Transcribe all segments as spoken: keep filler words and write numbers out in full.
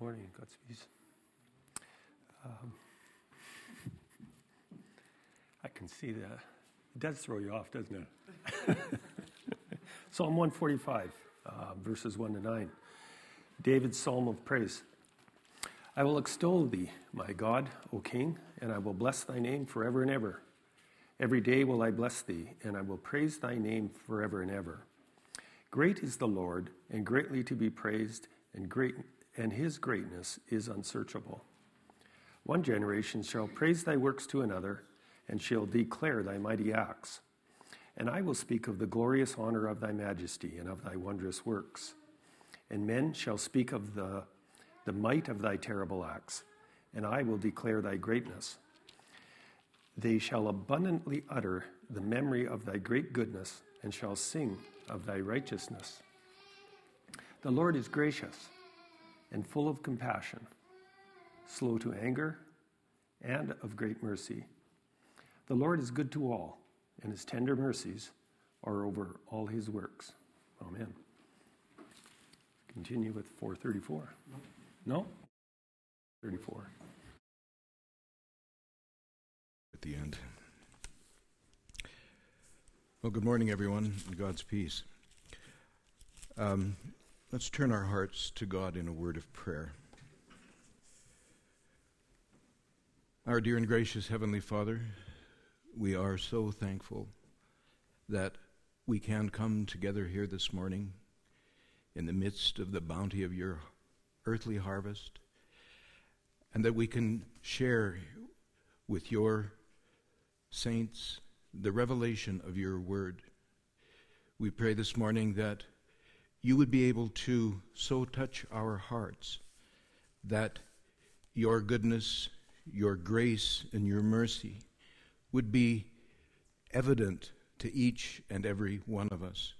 Morning, God's peace. Um, I can see that. It does throw you off, doesn't it? Psalm one forty-five, uh, verses one to nine. David's psalm of praise. I will extol thee, my God, O King, and I will bless thy name forever and ever. Every day will I bless thee, and I will praise thy name forever and ever. Great is the Lord, and greatly to be praised, and great and his greatness is unsearchable. One generation shall praise thy works to another, and shall declare thy mighty acts. And I will speak of the glorious honor of thy majesty and of thy wondrous works. And men shall speak of the, the might of thy terrible acts, and I will declare thy greatness. They shall abundantly utter the memory of thy great goodness, and shall sing of thy righteousness. The Lord is gracious and full of compassion, slow to anger, and of great mercy. The Lord is good to all, and his tender mercies are over all his works. Amen. Continue with four thirty-four. No? thirty-four. At the end. Well, good morning, everyone, and God's peace. Um, let's turn our hearts to God in a word of prayer. Our dear and gracious Heavenly Father, we are so thankful that we can come together here this morning in the midst of the bounty of your earthly harvest, and that we can share with your saints the revelation of your word. We pray this morning that you would be able to so touch our hearts that your goodness, your grace, and your mercy would be evident to each and every one of us.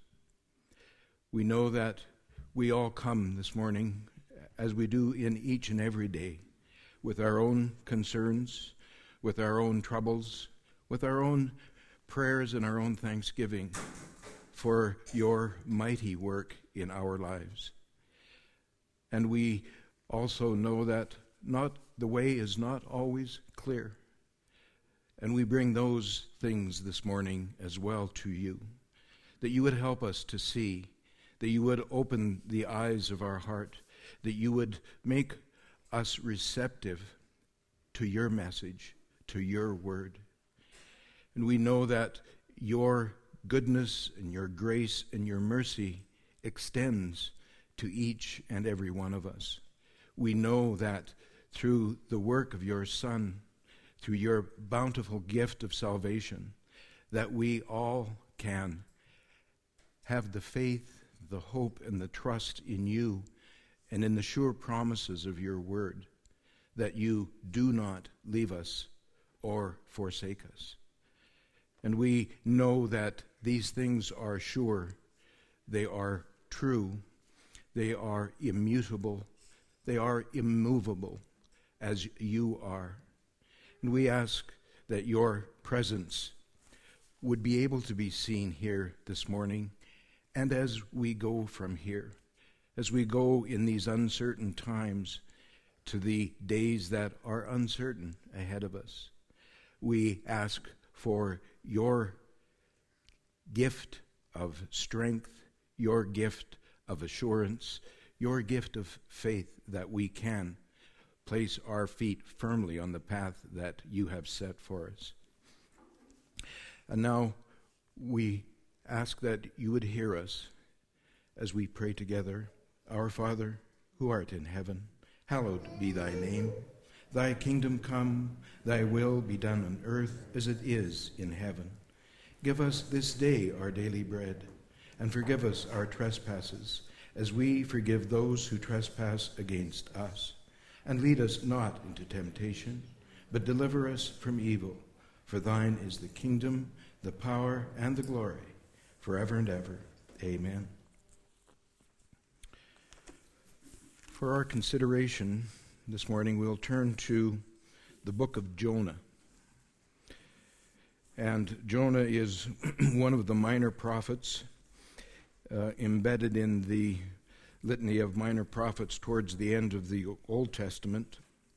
We know that we all come this morning, as we do in each and every day, with our own concerns, with our own troubles, with our own prayers and our own thanksgiving for your mighty work in our lives. And we also know that not the way is not always clear. And we bring those things this morning as well to you, that you would help us to see, that you would open the eyes of our heart, that you would make us receptive to your message, to your word. And we know that your goodness and your grace and your mercy extends to each and every one of us. We know that through the work of your Son, through your bountiful gift of salvation, that we all can have the faith, the hope, and the trust in you and in the sure promises of your word, that you do not leave us or forsake us. And we know that these things are sure, they are true, they are immutable, they are immovable, as you are. And we ask that your presence would be able to be seen here this morning, and as we go from here, as we go in these uncertain times to the days that are uncertain ahead of us, we ask for your gift of strength, your gift of assurance, your gift of faith, that we can place our feet firmly on the path that you have set for us. And now we ask that you would hear us as we pray together. Our Father, who art in heaven, hallowed be thy name. Thy kingdom come, thy will be done on earth as it is in heaven. Give us this day our daily bread, and forgive us our trespasses, as we forgive those who trespass against us. And lead us not into temptation, but deliver us from evil. For thine is the kingdom, the power, and the glory, forever and ever. Amen. For our consideration this morning, we'll turn to the book of Jonah. And Jonah is one of the minor prophets uh, embedded in the litany of minor prophets towards the end of the Old Testament.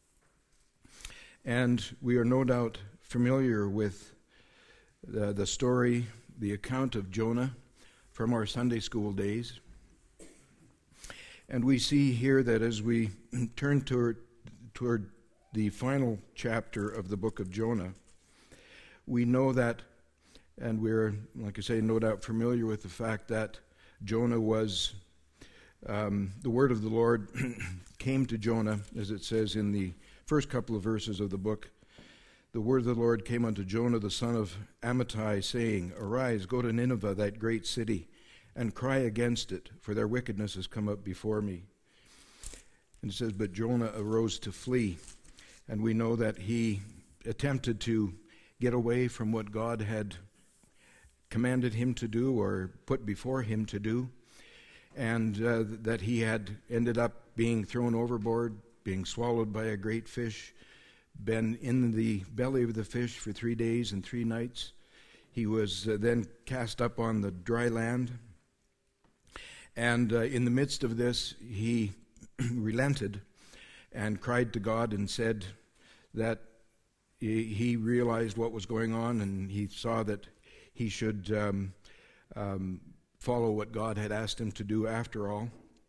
And we are no doubt familiar with the, the story, the account of Jonah from our Sunday school days. And we see here that as we turn toward, toward the final chapter of the book of Jonah, we know that, and we're, like I say, no doubt familiar with the fact that Jonah was, um, the word of the Lord came to Jonah, as it says in the first couple of verses of the book. The word of the Lord came unto Jonah, the son of Amittai, saying, Arise, go to Nineveh, that great city, and cry against it, for their wickedness has come up before me. And it says, but Jonah arose to flee. And we know that he attempted to get away from what God had commanded him to do or put before him to do, and uh, that he had ended up being thrown overboard, being swallowed by a great fish, been in the belly of the fish for three days and three nights. He was uh, then cast up on the dry land. And uh, in the midst of this, he relented and cried to God and said that he, he realized what was going on, and he saw that he should um, um, follow what God had asked him to do after all.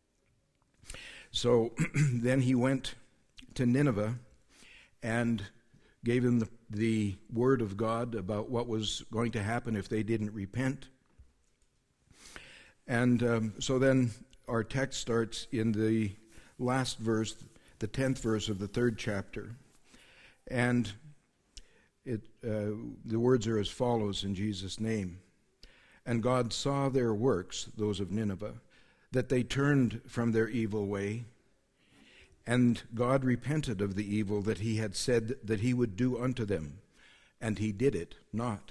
So then he went to Nineveh and gave them the, the word of God about what was going to happen if they didn't repent. And um, so then our text starts in the last verse, the tenth verse of the third chapter. And it, uh, the words are as follows in Jesus' name. And God saw their works, those of Nineveh, that they turned from their evil way. And God repented of the evil that he had said that he would do unto them. And he did it not.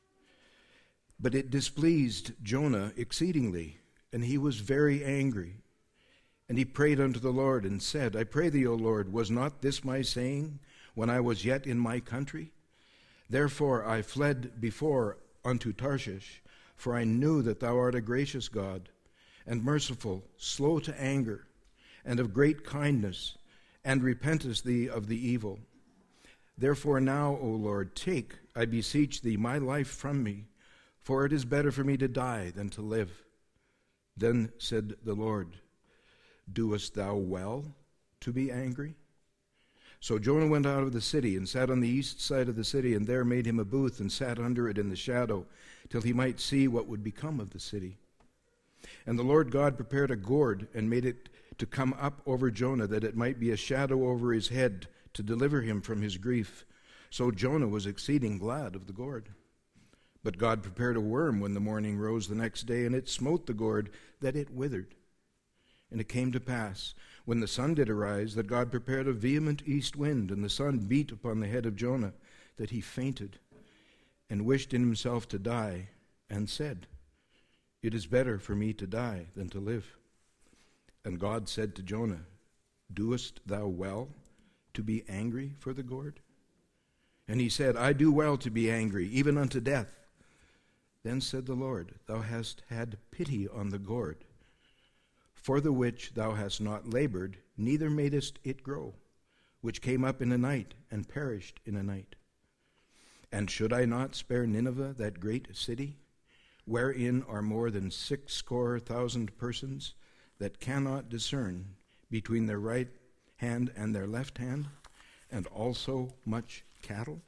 But it displeased Jonah exceedingly, and he was very angry. And he prayed unto the Lord and said, I pray thee, O Lord, was not this my saying when I was yet in my country? Therefore I fled before unto Tarshish, for I knew that thou art a gracious God, and merciful, slow to anger, and of great kindness, and repentest thee of the evil. Therefore now, O Lord, take, I beseech thee, my life from me, for it is better for me to die than to live. Then said the Lord, Doest thou well to be angry? So Jonah went out of the city and sat on the east side of the city, and there made him a booth and sat under it in the shadow, till he might see what would become of the city. And the Lord God prepared a gourd and made it to come up over Jonah, that it might be a shadow over his head, to deliver him from his grief. So Jonah was exceeding glad of the gourd. But God prepared a worm when the morning rose the next day, and it smote the gourd, that it withered. And it came to pass, when the sun did arise, that God prepared a vehement east wind, and the sun beat upon the head of Jonah, that he fainted, and wished in himself to die, and said, It is better for me to die than to live. And God said to Jonah, Doest thou well to be angry for the gourd? And he said, I do well to be angry, even unto death. Then said the Lord, Thou hast had pity on the gourd, for the which thou hast not labored, neither madest it grow, which came up in a night, and perished in a night. And should I not spare Nineveh, that great city, wherein are more than sixscore thousand persons, that cannot discern between their right hand and their left hand, and also much cattle?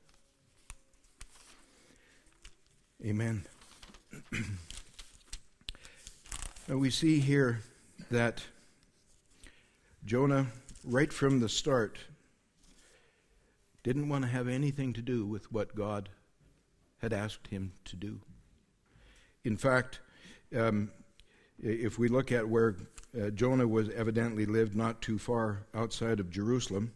Amen. Now we see here that Jonah, right from the start, didn't want to have anything to do with what God had asked him to do. In fact, um, if we look at where uh, Jonah was evidently lived not too far outside of Jerusalem,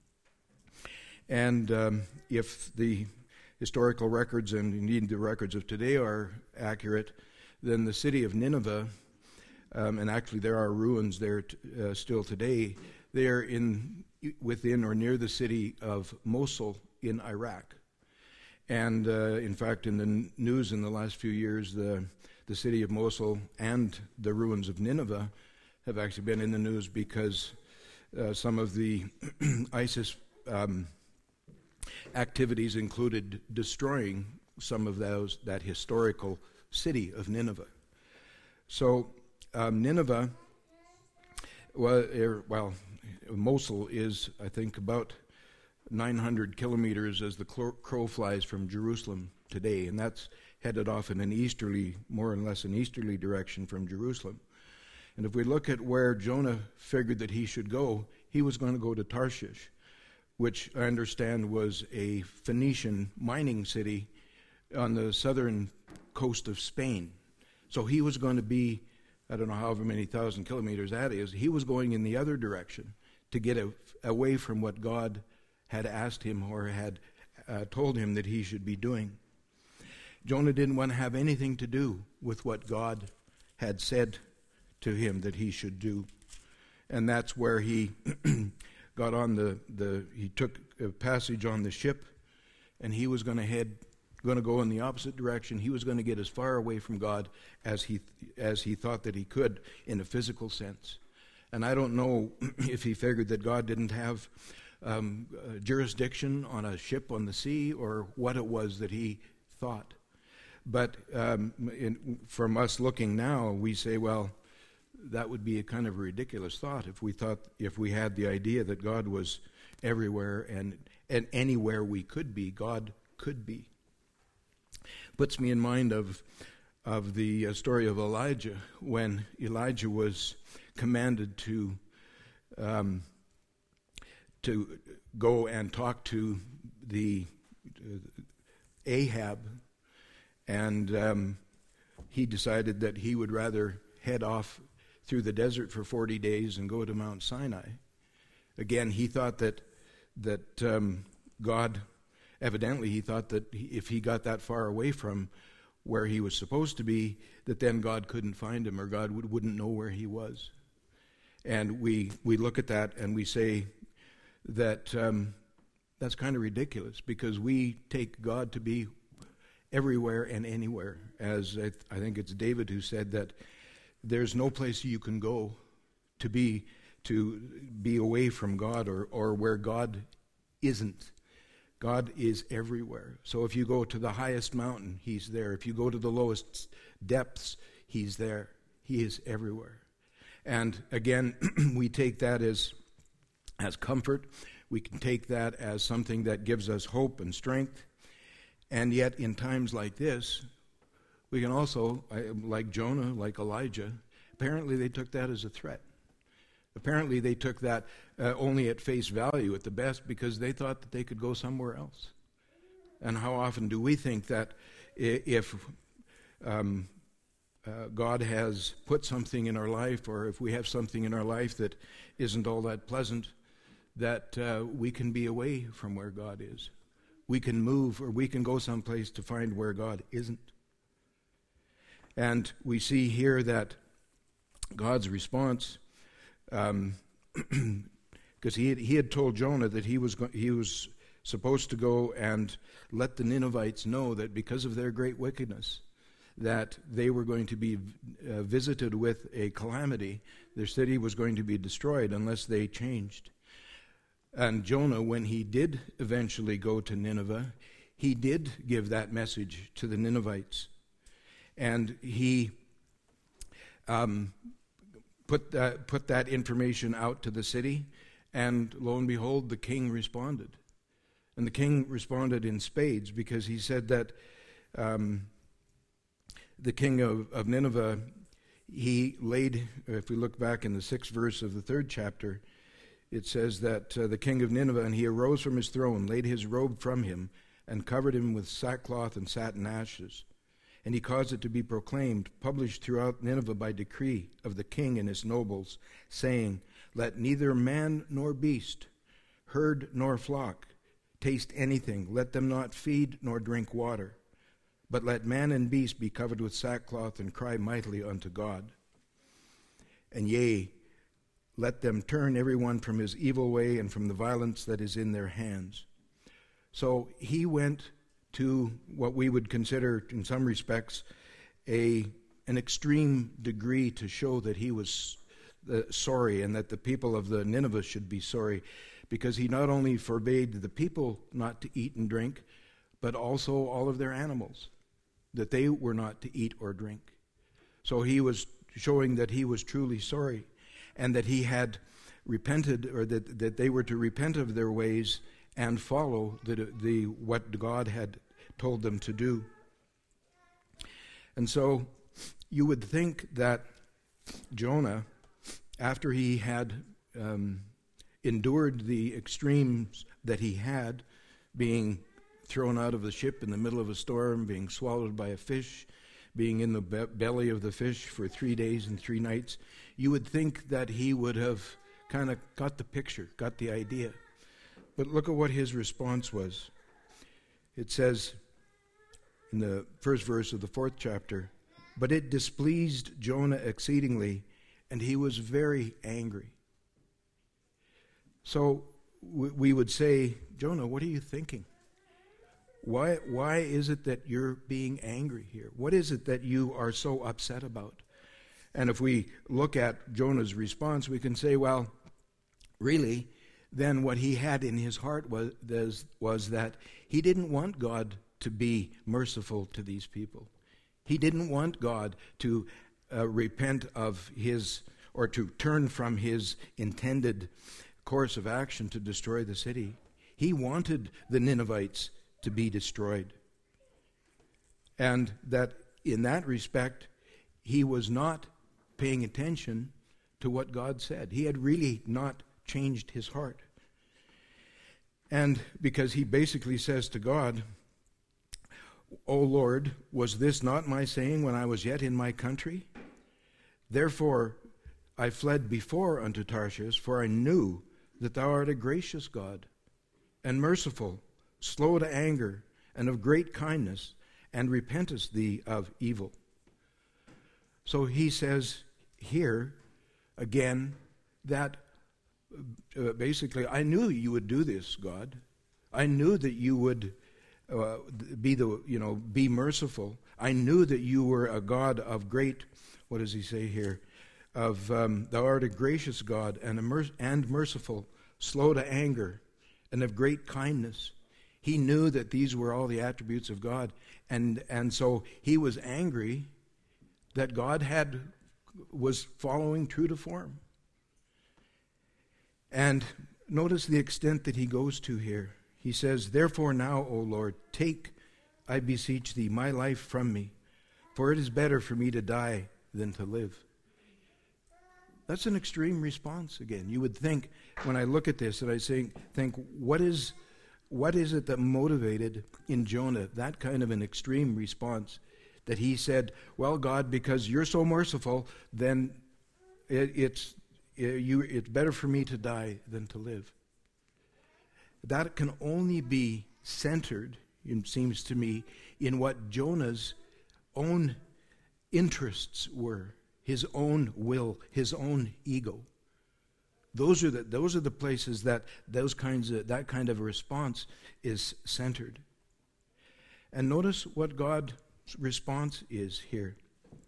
and um, if the historical records and indeed the records of today are accurate, then the city of Nineveh, um, and actually there are ruins there t- uh, still today, they are in within or near the city of Mosul in Iraq. And uh, in fact, in the n- news in the last few years, the the city of Mosul and the ruins of Nineveh have actually been in the news because uh, some of the ISIS um, activities included destroying some of those that historical city of Nineveh. So um, Nineveh, well, er, well, Mosul is, I think, about nine hundred kilometers as the crow flies from Jerusalem today, and that's headed off in an easterly, more or less an easterly direction from Jerusalem. And if we look at where Jonah figured that he should go, he was going to go to Tarshish, which I understand was a Phoenician mining city on the southern coast of Spain. So he was going to be, I don't know however many thousand kilometers that is, he was going in the other direction to get a, away from what God had asked him or had uh, told him that he should be doing. Jonah didn't want to have anything to do with what God had said to him that he should do. And that's where he got on the, the, he took a passage on the ship, and he was going to head, going to go in the opposite direction. He was going to get as far away from God as he, as he thought that he could in a physical sense. And I don't know if he figured that God didn't have um, uh, jurisdiction on a ship on the sea or what it was that he thought. But um, in, from us looking now, we say, well, that would be a kind of a ridiculous thought if we thought, if we had the idea that God was everywhere and, and anywhere we could be, God could be. Puts me in mind of, of the uh, story of Elijah, when Elijah was commanded to um, to go and talk to the uh, Ahab, and um, he decided that he would rather head off through the desert for forty days and go to Mount Sinai. Again, he thought that that um, God, evidently he thought that if he got that far away from where he was supposed to be, that then God couldn't find him, or God would, wouldn't know where he was. And we, we look at that and we say that um, that's kind of ridiculous, because we take God to be everywhere and anywhere. As I, th- I think it's David who said that there's no place you can go to be to be away from God, or, or where God isn't. God is everywhere. So if you go to the highest mountain, he's there. If you go to the lowest depths, he's there. He is everywhere. And again, we take that as as comfort. We can take that as something that gives us hope and strength. And yet in times like this, we can also, like Jonah, like Elijah, apparently they took that as a threat. Apparently they took that uh, only at face value at the best, because they thought that they could go somewhere else. And how often do we think that if um, uh, God has put something in our life, or if we have something in our life that isn't all that pleasant, that uh, we can be away from where God is. We can move, or we can go someplace to find where God isn't. And we see here that God's response, um, because he had, he had told Jonah that he was go- he was supposed to go and let the Ninevites know that because of their great wickedness, that they were going to be uh, visited with a calamity. Their city was going to be destroyed unless they changed. And Jonah, when he did eventually go to Nineveh, he did give that message to the Ninevites. And he um, put that, put that information out to the city, and lo and behold, the king responded. And the king responded in spades, because he said that um, the king of, of Nineveh, he laid, if we look back in the sixth verse of the third chapter, it says that uh, the king of Nineveh, and he arose from his throne, laid his robe from him, and covered him with sackcloth and satin ashes. And he caused it to be proclaimed, published throughout Nineveh by decree of the king and his nobles, saying, let neither man nor beast, herd nor flock, taste anything. Let them not feed nor drink water. But let man and beast be covered with sackcloth and cry mightily unto God. And yea, let them turn every one from his evil way and from the violence that is in their hands. So he went to what we would consider, in some respects, a an extreme degree to show that he was uh, sorry, and that the people of the Nineveh should be sorry, because he not only forbade the people not to eat and drink, but also all of their animals, that they were not to eat or drink. So he was showing that he was truly sorry, and that he had repented, or that, that they were to repent of their ways and follow the, the what God had told them to do. And so you would think that Jonah, after he had um, endured the extremes that he had, being thrown out of the ship in the middle of a storm, being swallowed by a fish, being in the be- belly of the fish for three days and three nights, you would think that he would have kind of got the picture, got the idea. But look at what his response was. It says in the first verse of the fourth chapter, "But it displeased Jonah exceedingly, and he was very angry." So we would say, Jonah, what are you thinking? Why, why is it that you're being angry here? What is it that you are so upset about? And if we look at Jonah's response, we can say, well, really, then what he had in his heart was, was that he didn't want God to be merciful to these people. He didn't want God to uh, repent of his, or to turn from his intended course of action to destroy the city. He wanted the Ninevites to be destroyed. And that in that respect, he was not paying attention to what God said. He had really not changed his heart. And because he basically says to God, "O Lord, was this not my saying when I was yet in my country? Therefore I fled before unto Tarshish, for I knew that thou art a gracious God, and merciful, slow to anger, and of great kindness, and repentest thee of evil." So he says here, again, that uh, basically, I knew you would do this, God. I knew that you would uh, be the, you know, be merciful. I knew that you were a God of great, what does he say here? Of um, thou art a gracious God and a mer- and merciful, slow to anger, and of great kindness. He knew that these were all the attributes of God, and and so he was angry that God had was following true to form. And notice the extent that he goes to here. He says, "Therefore now, O Lord, take, I beseech thee, my life from me, for it is better for me to die than to live." That's an extreme response again. You would think, when I look at this, that I say, think, what is what is it that motivated in Jonah that kind of an extreme response? That he said, "Well, God, because you're so merciful, then it, it's it, you, it's better for me to die than to live." That can only be centered, it seems to me, in what Jonah's own interests were, his own will, his own ego. Those are the those are the places that those kinds of that kind of a response is centered. And notice what God's response is here.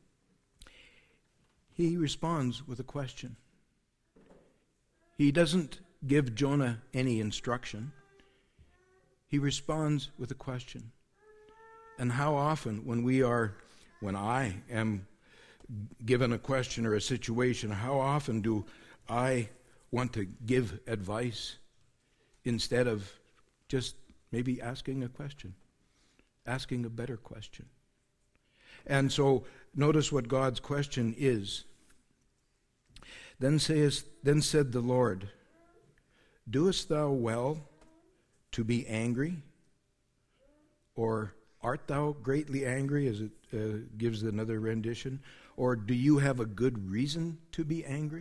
He responds with a question. He doesn't give Jonah any instruction. He responds with a question. And how often when we are, when I am given a question or a situation, how often do I want to give advice instead of just maybe asking a question, asking a better question? And so notice what God's question is. Then says, then said the Lord, "Doest thou well to be angry? Or art thou greatly angry," as it uh, gives another rendition? "Or do you have a good reason to be angry?"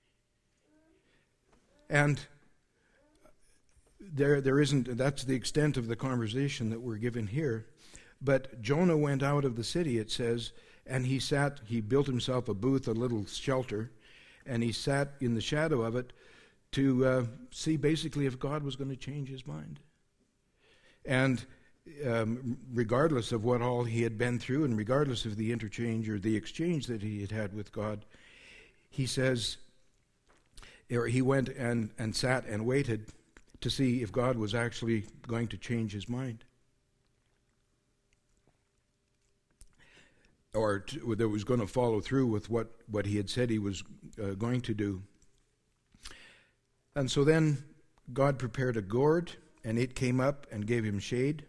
And there, there isn't, that's the extent of the conversation that we're given here. But Jonah went out of the city, it says, and he sat, he built himself a booth, a little shelter, and he sat in the shadow of it to uh, see basically if God was going to change his mind. And um, regardless of what all he had been through, and regardless of the interchange or the exchange that he had had with God, he says, or he went and, and sat and waited to see if God was actually going to change his mind. Or to, that was going to follow through with what, what he had said he was uh, going to do. And so then God prepared a gourd, and it came up and gave him shade.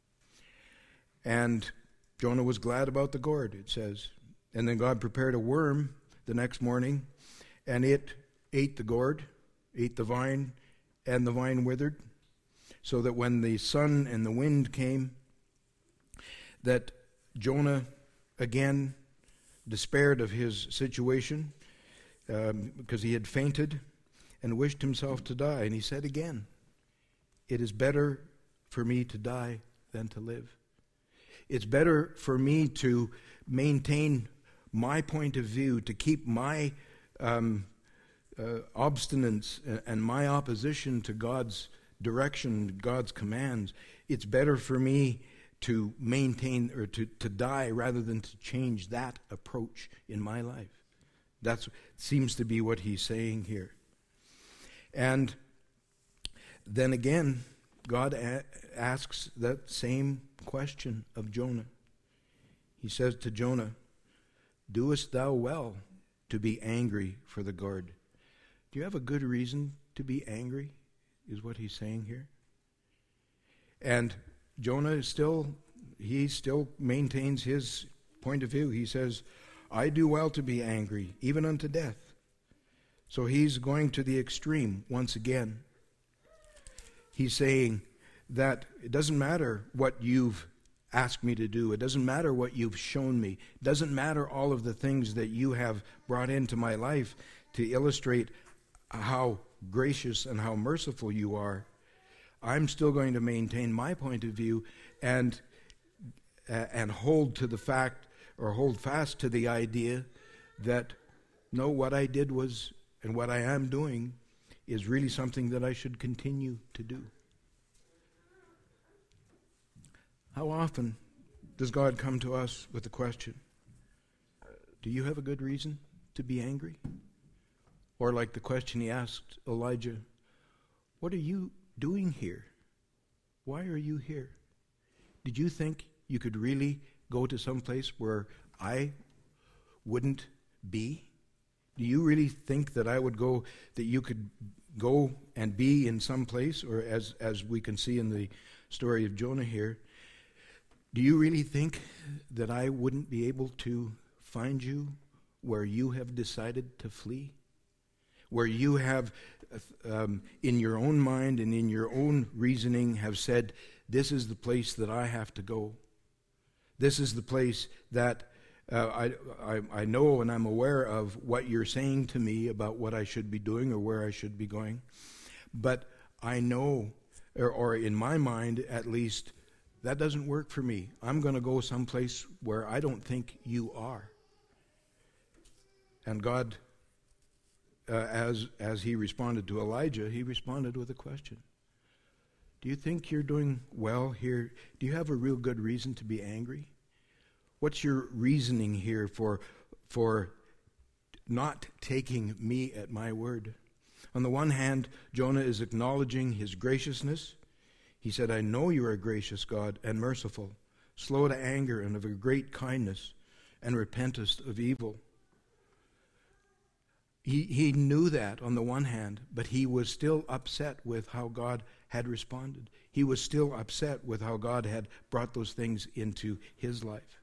And Jonah was glad about the gourd, it says. And then God prepared a worm the next morning, and it ate the gourd, ate the vine, and the vine withered, so that when the sun and the wind came, that Jonah again despaired of his situation um, because he had fainted and wished himself to die. And he said again, "It is better for me to die than to live. It's better for me to maintain my point of view, to keep my um, uh, obstinance and my opposition to God's direction, God's commands. It's better for me to maintain or to, to die rather than to change that approach in my life." That seems to be what he's saying here. And then again, God a- asks that same question of Jonah. He says to Jonah, "Doest thou well to be angry for the gourd?" Do you have a good reason to be angry, is what he's saying here. And Jonah is still, he still maintains his point of view. He says, "I do well to be angry, even unto death." So he's going to the extreme once again. He's saying that it doesn't matter what you've asked me to do. It doesn't matter what you've shown me. It doesn't matter all of the things that you have brought into my life to illustrate how gracious and how merciful you are. I'm still going to maintain my point of view and uh, and hold to the fact, or hold fast to the idea that, no, what I did was, and what I am doing is really something that I should continue to do. How often does God come to us with the question, do you have a good reason to be angry? Or like the question he asked Elijah, what are you doing here? Why are you here? Did you think you could really go to some place where I wouldn't be? Do you really think that I would go, that you could go and be in some place, or as, as we can see in the story of Jonah here, do you really think that I wouldn't be able to find you where you have decided to flee? Where you have, um, in your own mind and in your own reasoning, have said, this is the place that I have to go. This is the place that uh, I, I, I know and I'm aware of what you're saying to me about what I should be doing or where I should be going. But I know, or, or in my mind at least, that doesn't work for me. I'm going to go someplace where I don't think you are. And God, uh, as as he responded to Elijah, he responded with a question. Do you think you're doing well here? Do you have a real good reason to be angry? What's your reasoning here for for not taking me at my word? On the one hand, Jonah is acknowledging his graciousness. He said, I know you are a gracious God and merciful, slow to anger and of a great kindness, and repentest of evil. He, he knew that on the one hand, but he was still upset with how God had responded. He was still upset with how God had brought those things into his life.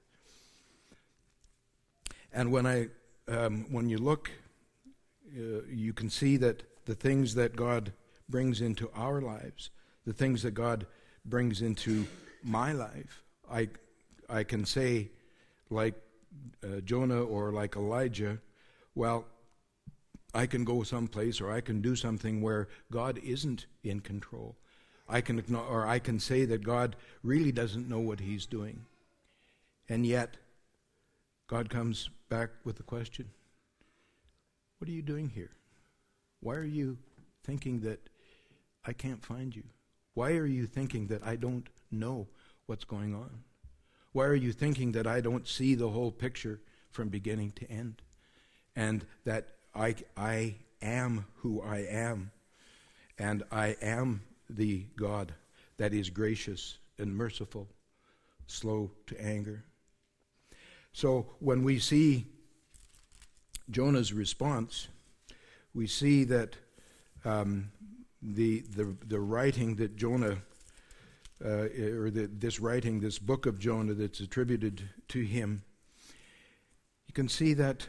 And when I, um, when you look, uh, you can see that the things that God brings into our lives, the things that God brings into my life, I, I can say, like uh, Jonah or like Elijah, well, I can go someplace or I can do something where God isn't in control. I can ignore, or I can say that God really doesn't know what he's doing. And yet, God comes back with the question, what are you doing here? Why are you thinking that I can't find you? Why are you thinking that I don't know what's going on? Why are you thinking that I don't see the whole picture from beginning to end? And that I, I am who I am, and I am the God that is gracious and merciful, slow to anger. So when we see Jonah's response, we see that um, the, the the writing that Jonah, uh, or the, this writing, this book of Jonah that's attributed to him, you can see that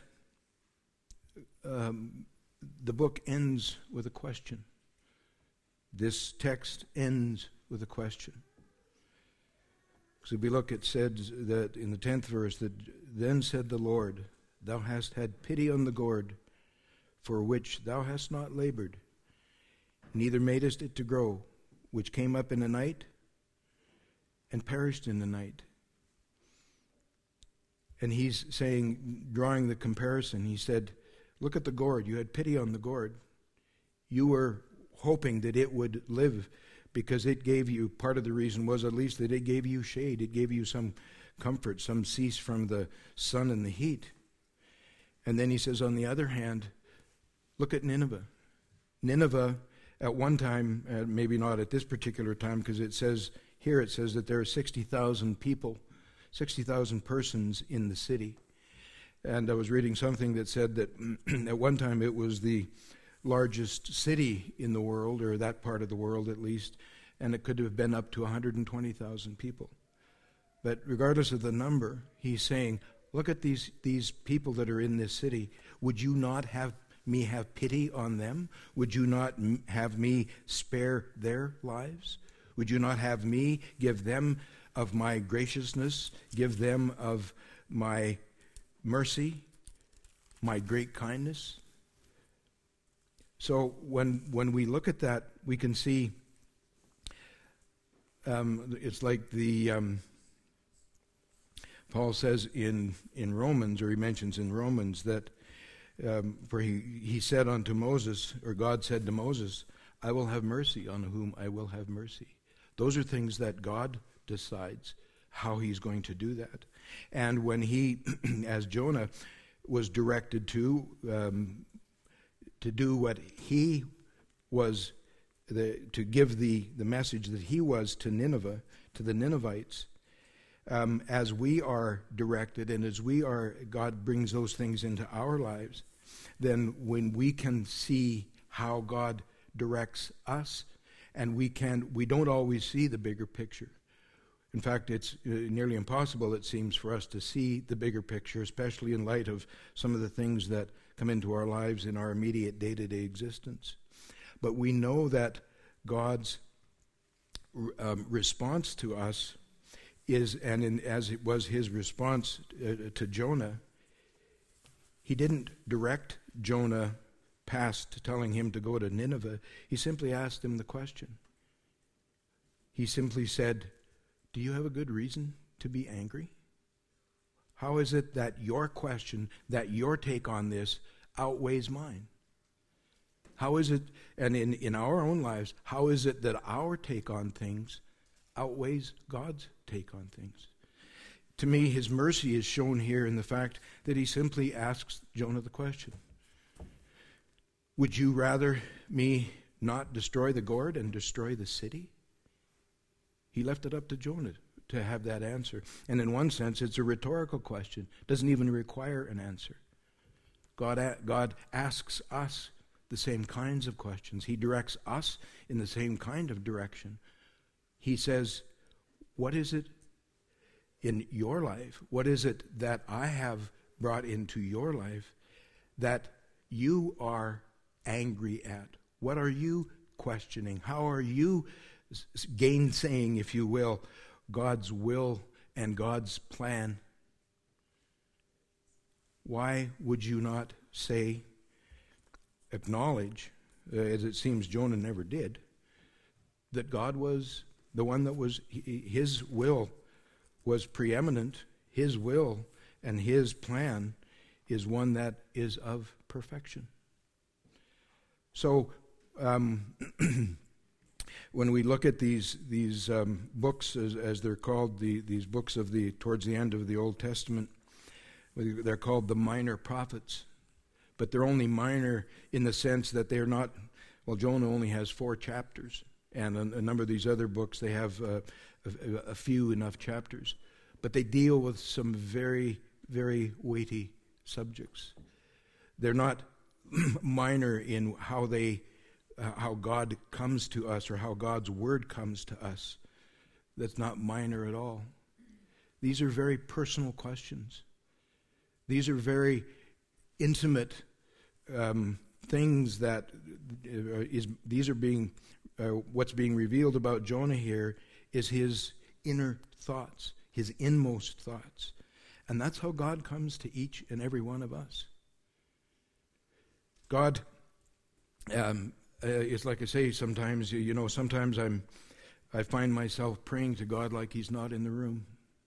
um, the book ends with a question. This text ends with a question. So if we look, it says that in the tenth verse, that then said the Lord, thou hast had pity on the gourd, for which thou hast not labored, neither madest it to grow, which came up in the night and perished in the night. And he's saying, drawing the comparison, he said, look at the gourd. You had pity on the gourd. You were hoping that it would live because it gave you, part of the reason was at least that it gave you shade. It gave you some comfort, some cease from the sun and the heat. And then he says, on the other hand, look at Nineveh. Nineveh, at one time, uh, maybe not at this particular time, because it says, here it says that there are sixty thousand people, sixty thousand persons in the city. And I was reading something that said that at one time it was the largest city in the world, or that part of the world at least, and it could have been up to one hundred twenty thousand people. But regardless of the number, he's saying, look at these, these people that are in this city. Would you not have me have pity on them? Would you not m- have me spare their lives? Would you not have me give them of my graciousness, give them of my mercy, my great kindness? So when when we look at that, we can see um, it's like the um, Paul says in in Romans, or he mentions in Romans that um, for he he said unto Moses, or God said to Moses, I will have mercy on whom I will have mercy. Those are things that God decides how he's going to do that. And when he, as Jonah, was directed to um, to do what he was, the, to give the, the message that he was to Nineveh, to the Ninevites, um, as we are directed and as we are, God brings those things into our lives, then when we can see how God directs us, and we can, we don't always see the bigger picture. In fact, it's uh, nearly impossible, it seems, for us to see the bigger picture, especially in light of some of the things that come into our lives in our immediate day-to-day existence. But we know that God's um, response to us is, and in, as it was his response uh, to Jonah, he didn't direct Jonah past telling him to go to Nineveh. He simply asked him the question. He simply said, do you have a good reason to be angry? How is it that your question, that your take on this outweighs mine? How is it, and in, in our own lives, how is it that our take on things outweighs God's take on things? To me, his mercy is shown here in the fact that he simply asks Jonah the question. Would you rather me not destroy the gourd and destroy the city? He left it up to Jonah to have that answer. And in one sense, it's a rhetorical question. It doesn't even require an answer. God, God asks us the same kinds of questions. He directs us in the same kind of direction. He says, what is it in your life? What is it that I have brought into your life that you are angry at? What are you questioning? How are you gainsaying, if you will, God's will and God's plan? Why would you not say, acknowledge, uh, as it seems Jonah never did, that God was the one that was, his will was preeminent, his will and his plan is one that is of perfection. So, um, when we look at these these um, books, as, as they're called, the, these books of the towards the end of the Old Testament, they're called the minor prophets. but they're only minor in the sense that they're not, well, Jonah only has four chapters, and a, a number of these other books, they have uh, a, a few enough chapters. But they deal with some very, very weighty subjects. They're not minor in how they, uh, how God comes to us or how God's word comes to us. That's not minor at all. These are very personal questions. These are very intimate um, things that uh, is. These are being, uh, what's being revealed about Jonah here is his inner thoughts, his inmost thoughts. And that's how God comes to each and every one of us. God, um, uh, it's like I say sometimes, you know, sometimes I'm, I find myself praying to God like he's not in the room.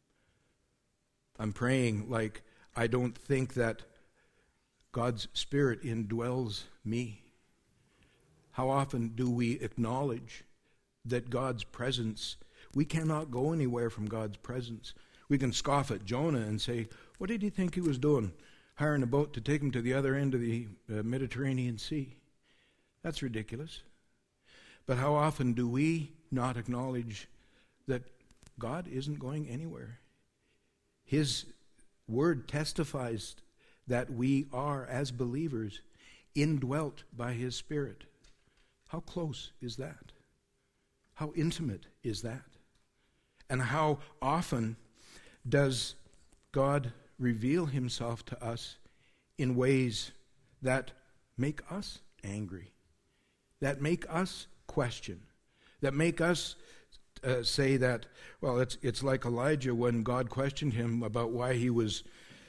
I'm praying like I don't think that God's Spirit indwells me. How often do we acknowledge that God's presence, we cannot go anywhere from God's presence. We can scoff at Jonah and say, what did he think he was doing? Hiring a boat to take him to the other end of the uh, Mediterranean Sea. That's ridiculous. But how often do we not acknowledge that God isn't going anywhere? His word testifies that we are, as believers, indwelt by his Spirit. How close is that? How intimate is that? And how often does God reveal himself to us in ways that make us angry, that make us question, that make us uh, say that, well, it's it's like Elijah when God questioned him about why he was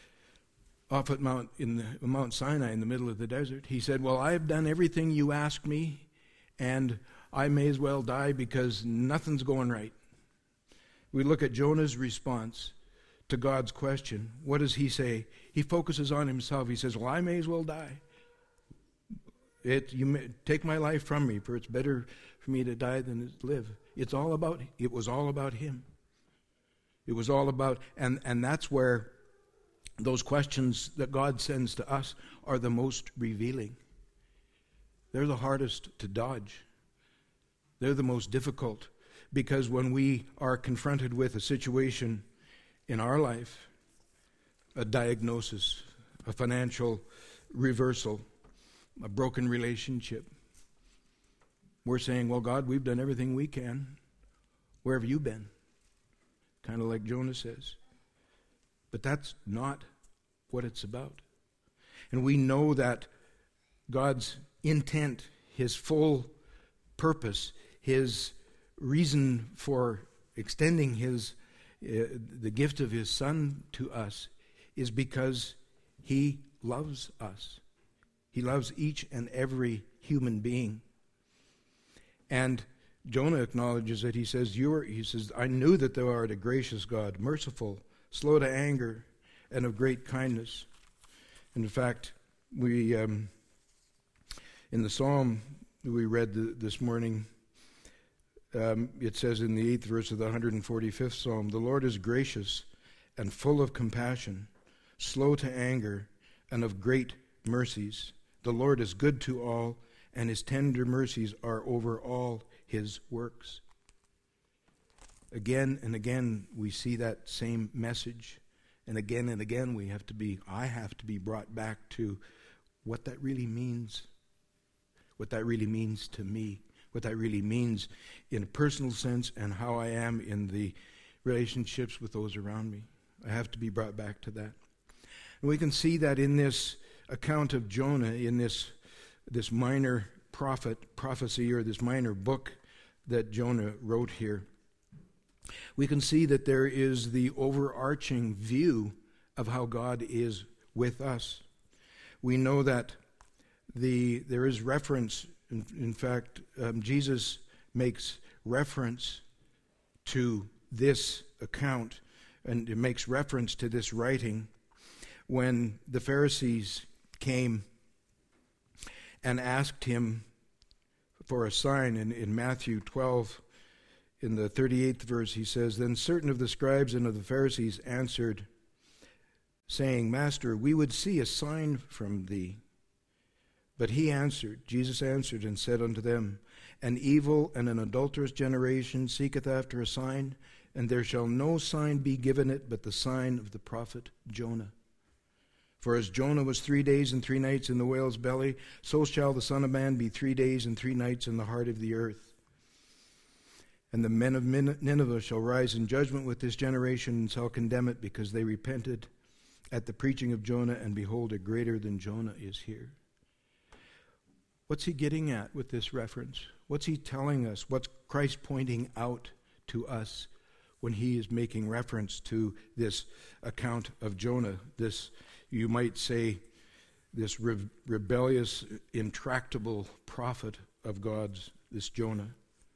off at Mount in the, Mount Sinai in the middle of the desert. He said, well, I've done everything you asked me, and I may as well die because nothing's going right. We look at Jonah's response to God's question. What does he say? He focuses on himself. He says, well, I may as well die. It, you may, take my life from me, for it's better for me to die than to live. It's all about, it was all about him. It was all about, and, and that's where those questions that God sends to us are the most revealing. They're the hardest to dodge. They're the most difficult, because when we are confronted with a situation in our life, a diagnosis, a financial reversal, a broken relationship, we're saying, well, God, we've done everything we can. Where have you been? Kind of like Jonah says. But that's not what it's about. And we know that God's intent, his full purpose, his reason for extending his uh, the gift of his Son to us is because he loves us. He loves each and every human being. And Jonah acknowledges it. He says, you are, he says, I knew that thou art a gracious God, merciful, slow to anger, and of great kindness. And in fact, we um, in the psalm we read the, this morning, um, it says in the eighth verse of the one hundred forty-fifth psalm, the Lord is gracious and full of compassion, slow to anger, and of great mercies. The Lord is good to all, and his tender mercies are over all his works. Again and again we see that same message. And again and again we have to be, I have to be brought back to what that really means. What that really means to me. What that really means in a personal sense and how I am in the relationships with those around me. I have to be brought back to that. And we can see that in this account of Jonah, in this this minor prophet, prophecy, or this minor book that Jonah wrote here. We can see that there is the overarching view of how God is with us. We know that the there is reference, in, in fact, um, Jesus makes reference to this account, and it makes reference to this writing when the Pharisees came and asked him for a sign. In, in Matthew twelve, in the thirty-eighth verse, he says, then certain of the scribes and of the Pharisees answered, saying, Master, we would see a sign from thee. But he answered, Jesus answered and said unto them, An evil and an adulterous generation seeketh after a sign, and there shall no sign be given it but the sign of the prophet Jonah. For as Jonah was three days and three nights in the whale's belly, so shall the Son of Man be three days and three nights in the heart of the earth. And the men of Nineveh shall rise in judgment with this generation and shall condemn it, because they repented at the preaching of Jonah, and behold, a greater than Jonah is here. What's he getting at with this reference? What's he telling us? What's Christ pointing out to us when he is making reference to this account of Jonah? This, you might say, this re- rebellious, intractable prophet of God's, this Jonah.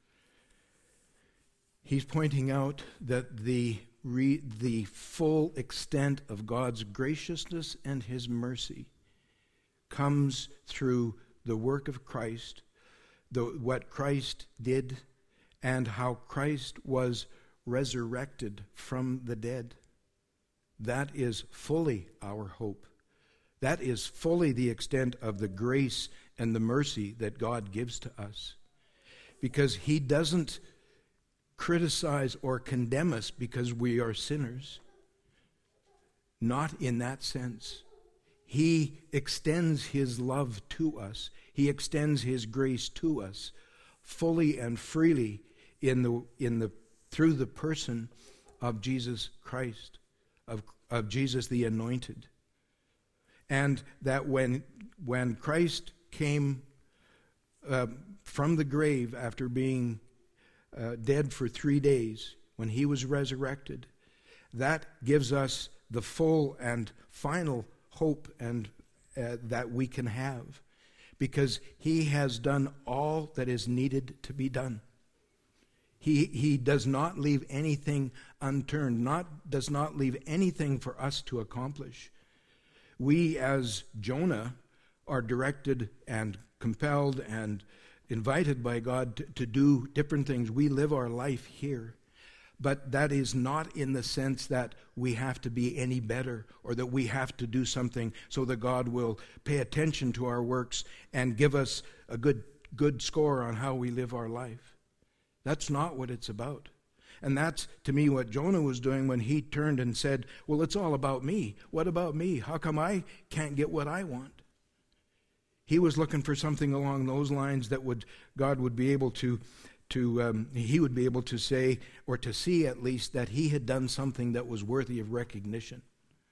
He's pointing out that the re, the full extent of God's graciousness and his mercy comes through the work of Christ, the, what Christ did, and how Christ was resurrected from the dead. That is fully our hope. That is fully the extent of the grace and the mercy that God gives to us. Because he doesn't criticize or condemn us because we are sinners. Not in that sense. He extends his love to us. He extends his grace to us fully and freely in the in the through the person of Jesus Christ, of of Jesus the Anointed. And that when when Christ came uh, from the grave after being uh, dead for three days, when he was resurrected, that gives us the full and final hope and uh, that we can have, because he has done all that is needed to be done. He he does not leave anything unturned, not does not leave anything for us to accomplish. We as Jonah are directed and compelled and invited by God to, to do different things. We live our life here. But that is not in the sense that we have to be any better or that we have to do something so that God will pay attention to our works and give us a good good score on how we live our life. That's not what it's about. And that's, to me, what Jonah was doing when he turned and said, well, it's all about me. What about me? How come I can't get what I want? He was looking for something along those lines that would God would be able to To, um, he would be able to say, or to see at least, that he had done something that was worthy of recognition.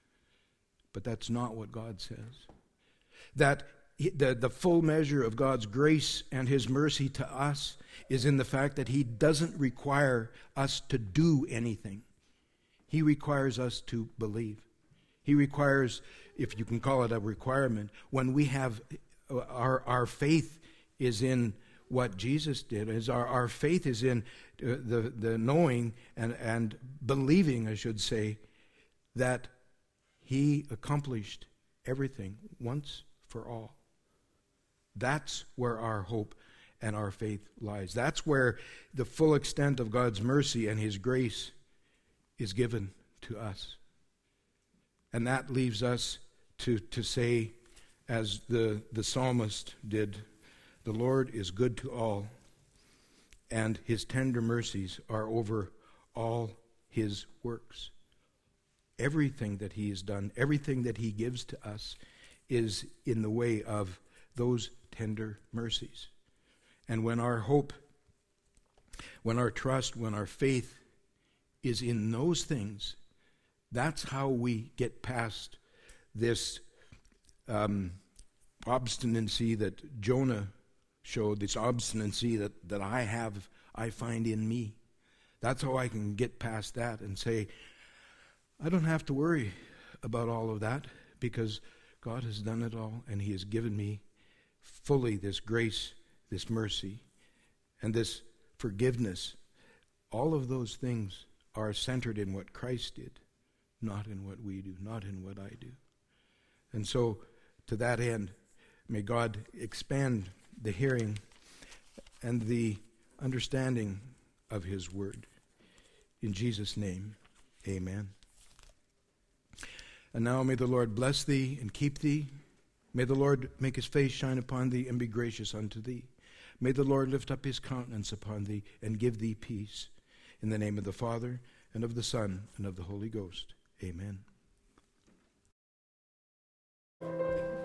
But that's not what God says. That he, the, the full measure of God's grace and his mercy to us is in the fact that he doesn't require us to do anything. He requires us to believe. He requires, if you can call it a requirement, when we have, our, our faith is in what Jesus did, is our, our faith is in uh, the, the knowing and, and believing, I should say, that he accomplished everything once for all. That's where our hope and our faith lies. That's where the full extent of God's mercy and his grace is given to us. And that leaves us to, to say, as the, the psalmist did, the Lord is good to all, and his tender mercies are over all his works. Everything that he has done, everything that he gives to us is in the way of those tender mercies. And when our hope, when our trust, when our faith is in those things, that's how we get past this um, obstinacy that Jonah showed, this obstinacy that, that I have, I find in me. That's how I can get past that and say, I don't have to worry about all of that, because God has done it all, and he has given me fully this grace, this mercy, and this forgiveness. All of those things are centered in what Christ did, not in what we do, not in what I do. And so, to that end, may God expand the hearing and the understanding of his word. In Jesus' name, amen. And now may the Lord bless thee and keep thee. May the Lord make his face shine upon thee and be gracious unto thee. May the Lord lift up his countenance upon thee and give thee peace. In the name of the Father, and of the Son, and of the Holy Ghost. Amen.